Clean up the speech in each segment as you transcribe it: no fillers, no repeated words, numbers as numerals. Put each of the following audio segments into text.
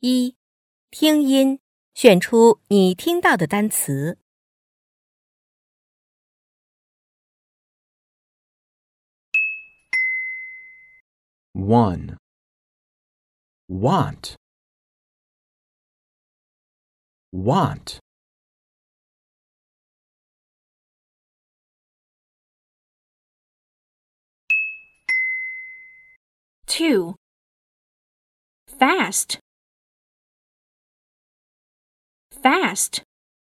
一、听音，选出你听到的单词。 1. Want. Want. 2. Fast. Fast.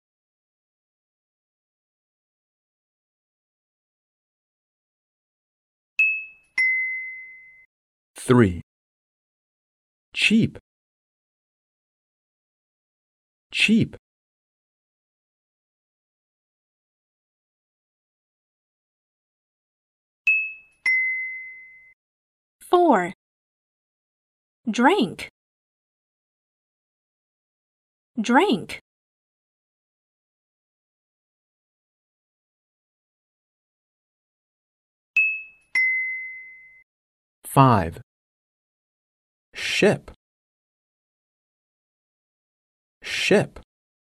3. Cheap. Cheap. 4. Drink. Drink. 5. Ship. Ship.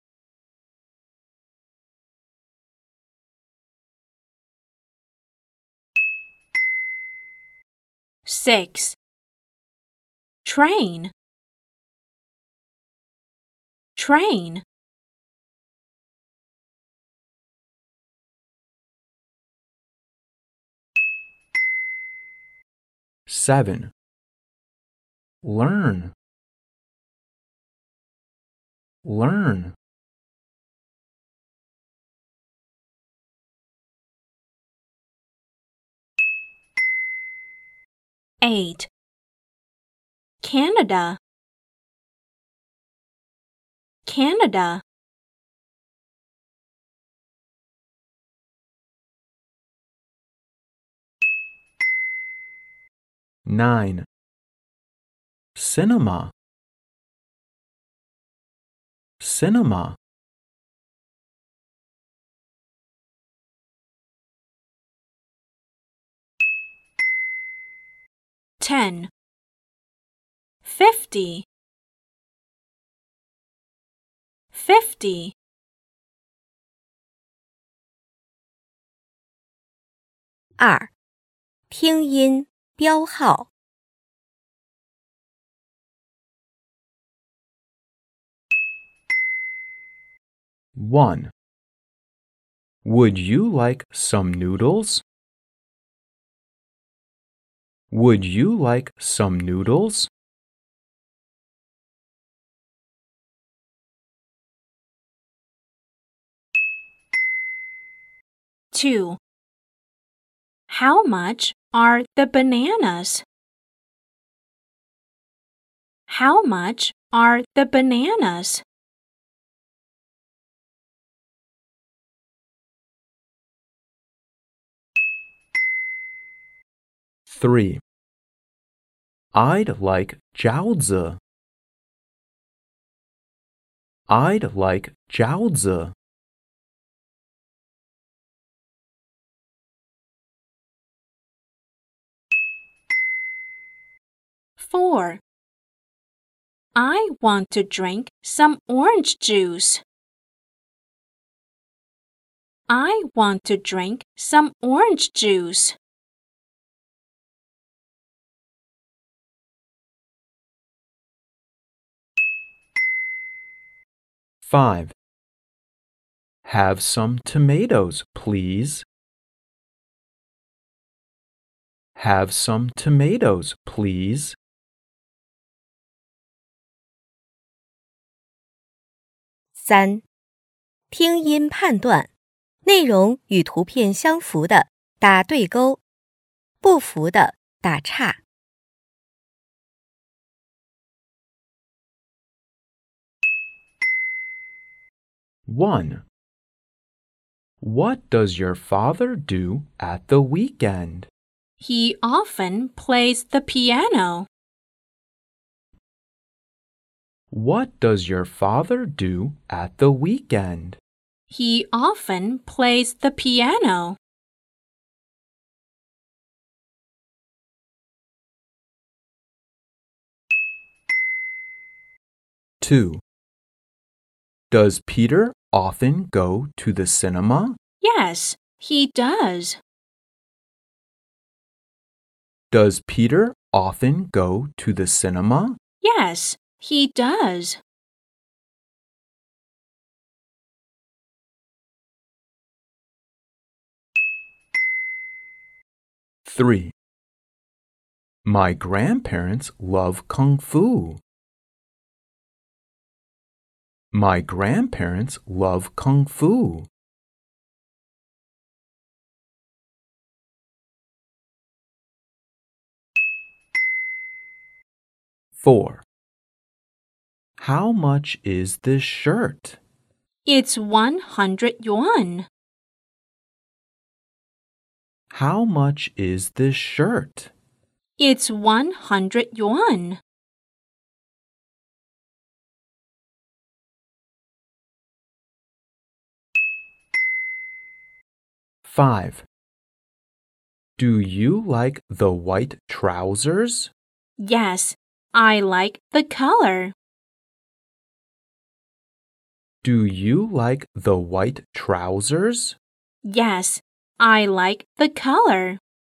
6. Train. Train. 7. Learn. Learn. 8. Canada. Canada. 9. Cinema. Cinema. 10. 50. 50. 2、听音，标号。 1. Would you like some noodles? Would you like some noodles? 2. How much are the bananas? How much are the bananas? 3. I'd like jiaozi. I'd like jiaozi. 4. I want to drink some orange juice. I want to drink some orange juice. 5. Have some tomatoes, please. Have some tomatoes, please. 3、听音判断，内容与图片相符的打对勾，不符的打叉。 1. What does your father do at the weekend? He often plays the piano. What does your father do at the weekend? He often plays the piano. 2. Does Peter often go to the cinema? Yes, he does. Does Peter often go to the cinema? Yes, he does. 3. My grandparents love Kung Fu. My grandparents love Kung Fu. 4. How much is this shirt? It's 100 yuan. How much is this shirt? It's 100 yuan. 5. Do you like the white trousers? Yes, I like the color. Do you like the white trousers? Yes, I like the color.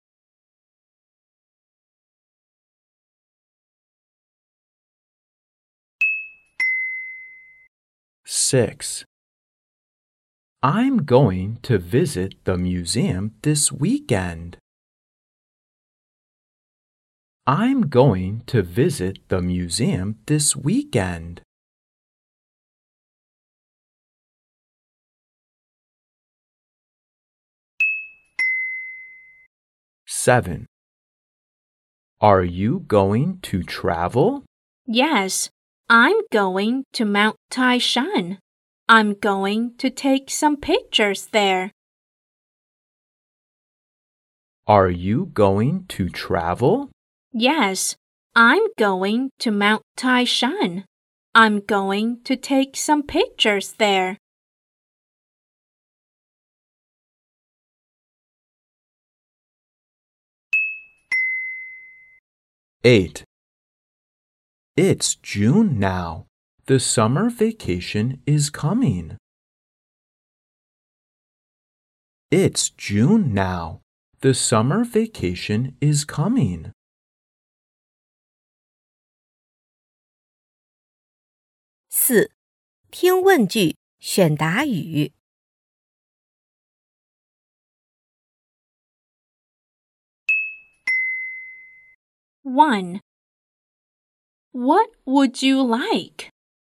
6. I'm going to visit the museum this weekend. I'm going to visit the museum this weekend. 7. Are you going to travel? Yes, I'm going to Mount Taishan. I'm going to take some pictures there. Are you going to travel? Yes, I'm going to Mount Taishan. I'm going to take some pictures there. 8. It's June now. The summer vacation is coming. It's June now. The summer vacation is coming. 4. 听问句，选答语。 1. What would you like?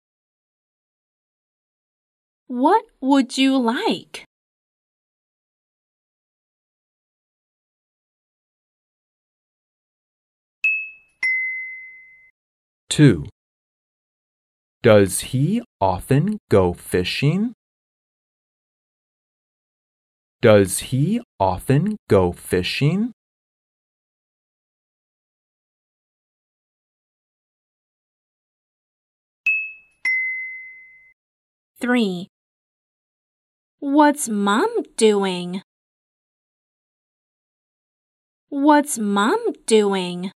What would you like? 2. Does he often go fishing? Does he often go fishing? 3. What's Mom doing? What's Mom doing?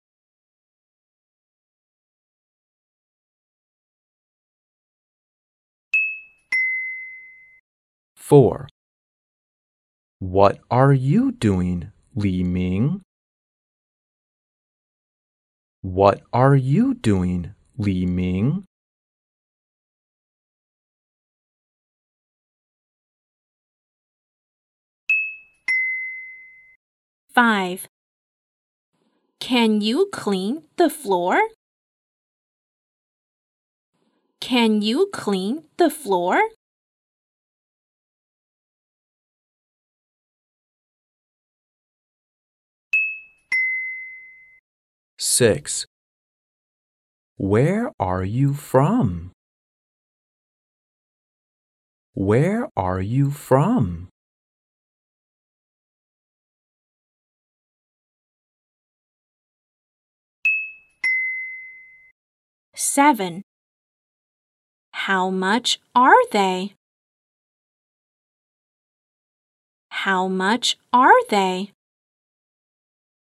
4. What are you doing, Li Ming? What are you doing, Li Ming? 5. Can you clean the floor? Can you clean the floor? 6. Where are you from? Where are you from? 7. How much are they? How much are they?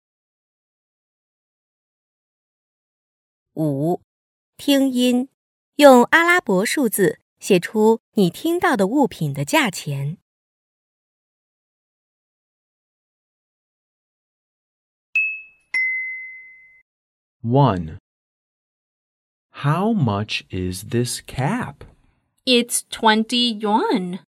5. 听音， 用阿拉伯数字写出你听到的物品的价钱。 1. How much is this cap? It's 20 yuan.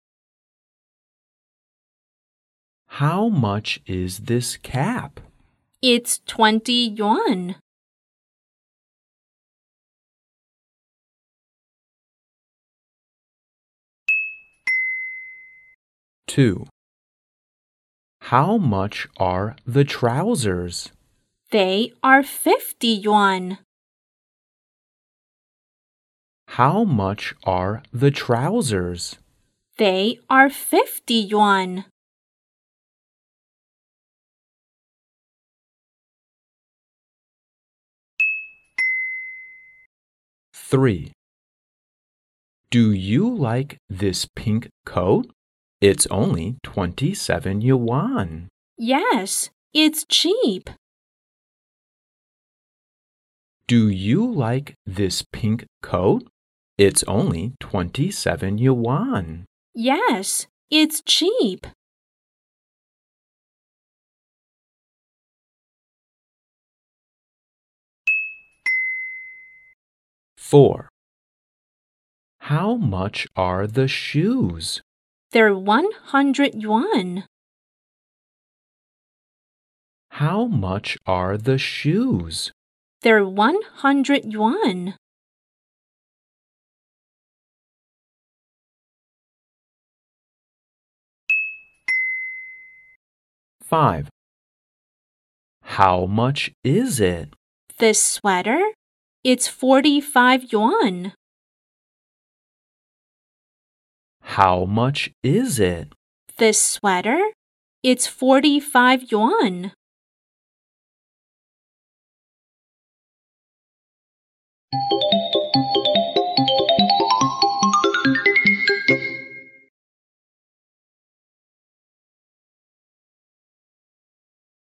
How much is this cap? It's 20 yuan. 2. How much are the trousers? They are 50 yuan. How much are the trousers? They are 50 yuan. 3. Do you like this pink coat? It's only 27 yuan. Yes, it's cheap. Do you like this pink coat? It's only 27 yuan. Yes, it's cheap. 4. How much are the shoes? They're 100 yuan. How much are the shoes? They're 100 yuan. 5. How much is it? This sweater? It's 45 yuan. How much is it? This sweater? It's 45 yuan.